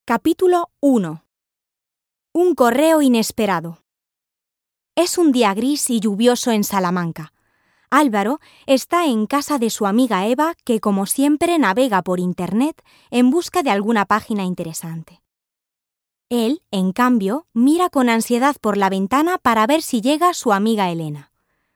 Capítulo 1. Un correo inesperado. Es un día gris y lluvioso en Salamanca. Álvaro está en casa de su amiga Eva, que como siempre navega por Internet en busca de alguna página interesante. Él, en cambio, mira con ansiedad por la ventana para ver si llega su amiga Elena.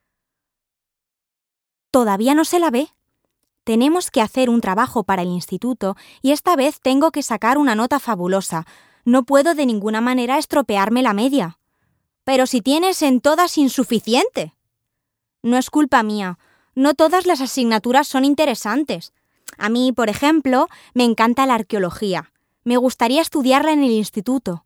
Todavía no se la ve. Tenemos que hacer un trabajo para el instituto y esta vez tengo que sacar una nota fabulosa. No puedo de ninguna manera estropearme la media. Pero si tienes en todas insuficiente. No es culpa mía. No todas las asignaturas son interesantes. A mí, por ejemplo, me encanta la arqueología. Me gustaría estudiarla en el instituto.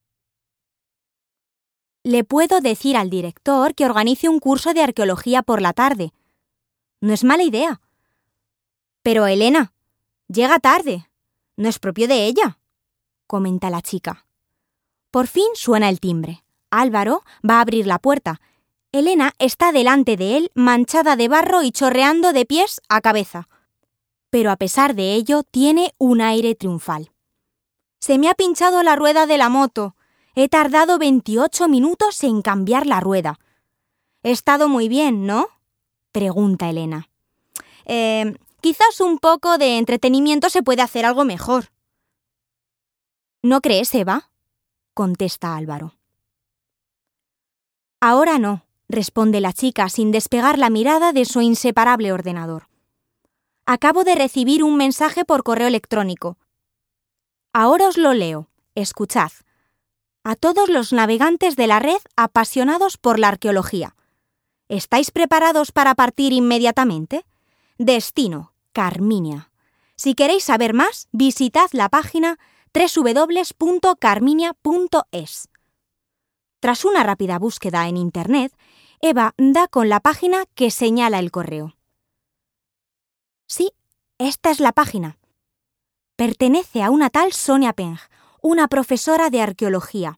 Le puedo decir al director que organice un curso de arqueología por la tarde. No es mala idea. Pero Elena, llega tarde. No es propio de ella, comenta la chica. Por fin suena el timbre. Álvaro va a abrir la puerta. Elena está delante de él, manchada de barro y chorreando de pies a cabeza. Pero a pesar de ello, tiene un aire triunfal. Se me ha pinchado la rueda de la moto. He tardado 28 minutos en cambiar la rueda. He estado muy bien, ¿no?, pregunta Elena. Quizás un poco de entretenimiento se puede hacer algo mejor. ¿No crees, Eva?, contesta Álvaro. Ahora no, responde la chica sin despegar la mirada de su inseparable ordenador. Acabo de recibir un mensaje por correo electrónico. Ahora os lo leo. Escuchad. A todos los navegantes de la red apasionados por la arqueología. ¿Estáis preparados para partir inmediatamente? Destino: Carminia. Si queréis saber más, visitad la página www.carminia.es. Tras una rápida búsqueda en Internet, Eva da con la página que señala el correo. Sí, esta es la página. Pertenece a una tal Sonia Peng, una profesora de arqueología.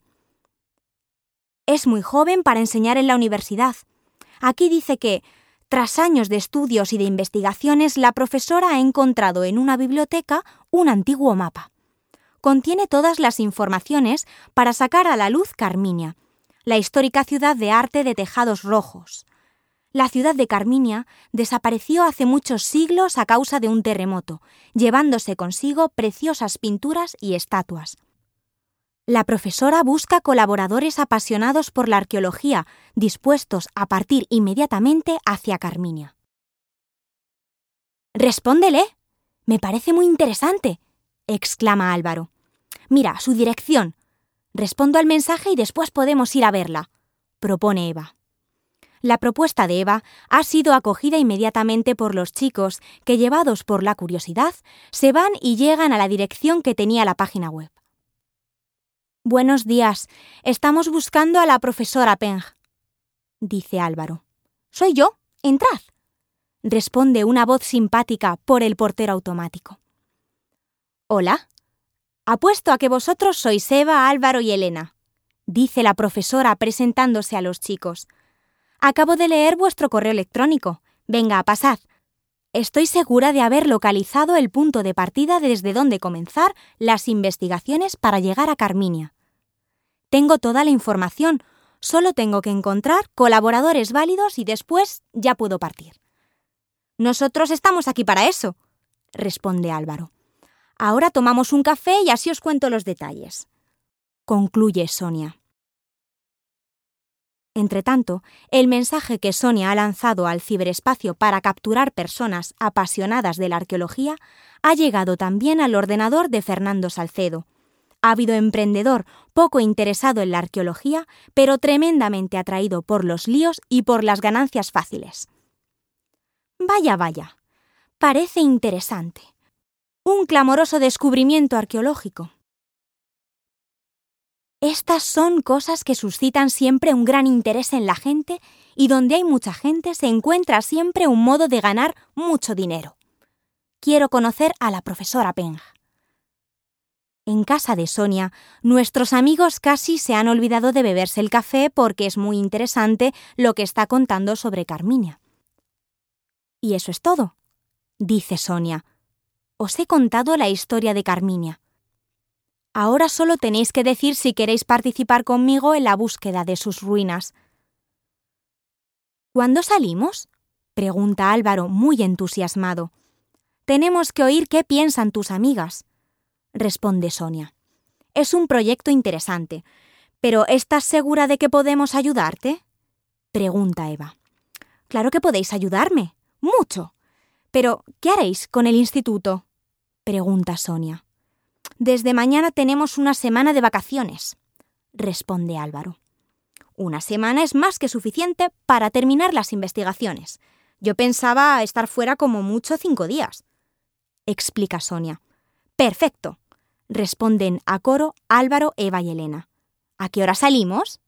Es muy joven para enseñar en la universidad. Aquí dice que, tras años de estudios y de investigaciones, la profesora ha encontrado en una biblioteca un antiguo mapa. Contiene todas las informaciones para sacar a la luz Carminia, la histórica ciudad de arte de tejados rojos. La ciudad de Carminia desapareció hace muchos siglos a causa de un terremoto, llevándose consigo preciosas pinturas y estatuas. La profesora busca colaboradores apasionados por la arqueología, dispuestos a partir inmediatamente hacia Carminia. ¡Respóndele! Me parece muy interesante, exclama Álvaro. Mira, su dirección. Respondo al mensaje y después podemos ir a verla, propone Eva. La propuesta de Eva ha sido acogida inmediatamente por los chicos que, llevados por la curiosidad, se van y llegan a la dirección que tenía la página web. Buenos días. Estamos buscando a la profesora Peng, dice Álvaro. Soy yo. Entrad, responde una voz simpática por el portero automático. Hola. Apuesto a que vosotros sois Eva, Álvaro y Elena, dice la profesora presentándose a los chicos. Acabo de leer vuestro correo electrónico. Venga, pasad. Estoy segura de haber localizado el punto de partida desde donde comenzar las investigaciones para llegar a Carminia. Tengo toda la información, solo tengo que encontrar colaboradores válidos y después ya puedo partir. Nosotros estamos aquí para eso, responde Álvaro. Ahora tomamos un café y así os cuento los detalles, concluye Sonia. Entretanto, el mensaje que Sonia ha lanzado al ciberespacio para capturar personas apasionadas de la arqueología ha llegado también al ordenador de Fernando Salcedo, ávido emprendedor poco interesado en la arqueología, pero tremendamente atraído por los líos y por las ganancias fáciles. Vaya, vaya, parece interesante. Un clamoroso descubrimiento arqueológico. Estas son cosas que suscitan siempre un gran interés en la gente y donde hay mucha gente se encuentra siempre un modo de ganar mucho dinero. Quiero conocer a la profesora Peng. En casa de Sonia, nuestros amigos casi se han olvidado de beberse el café porque es muy interesante lo que está contando sobre Carminia. Y eso es todo, dice Sonia. Os he contado la historia de Carminia. Ahora solo tenéis que decir si queréis participar conmigo en la búsqueda de sus ruinas. ¿Cuándo salimos?, pregunta Álvaro, muy entusiasmado. Tenemos que oír qué piensan tus amigas, responde Sonia. Es un proyecto interesante, pero ¿estás segura de que podemos ayudarte?, pregunta Eva. Claro que podéis ayudarme, mucho. Pero, ¿qué haréis con el instituto?, pregunta Sonia. Desde mañana tenemos una semana de vacaciones, responde Álvaro. Una semana es más que suficiente para terminar las investigaciones. Yo pensaba estar fuera como mucho 5 días, explica Sonia. Perfecto, responden a coro Álvaro, Eva y Elena. ¿A qué hora salimos?,